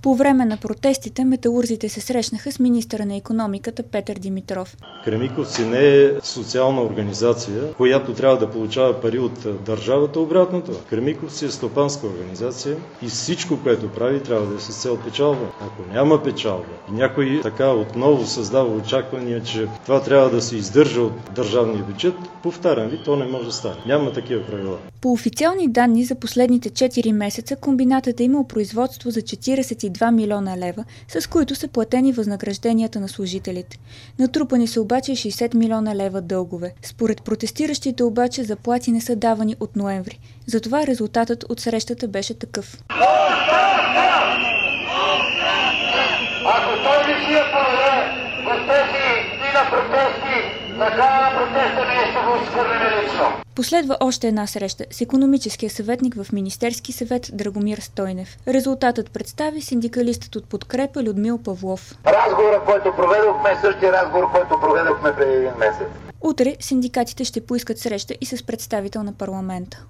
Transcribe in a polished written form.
По време на протестите металурзите се срещнаха с министъра на икономиката Петър Димитров. Кремиковци не е социална организация, която трябва да получава пари от държавата, обратното. Кремиковци е стопанска организация и всичко, което прави, трябва да е с цел печалба. Ако няма печалба и някой така отново създава очаквания, че това трябва да се издържа от държавния бюджет, повтарям ви, то не може да стане. Няма такива правила. По официални данни за последните 4 месеца комбинатът е имал производство за 42 милиона лева, с които са платени възнагражденията на служителите. Натрупани са обаче 60 милиона лева дългове. Според протестиращите обаче заплати не са давани от ноември. Затова резултатът от срещата беше такъв. Ако той не си я проведе в тези дни на протести, накрая на протеста ние ще го изхвърлим лично. Последва още една среща с икономическия съветник в Министерски съвет Драгомир Стойнев. Резултатът представи синдикалистът от Подкрепа Людмил Павлов. Разговорът, който проведохме, е същия разговор, който проведохме преди един месец. Утре синдикатите ще поискат среща и с представител на парламента.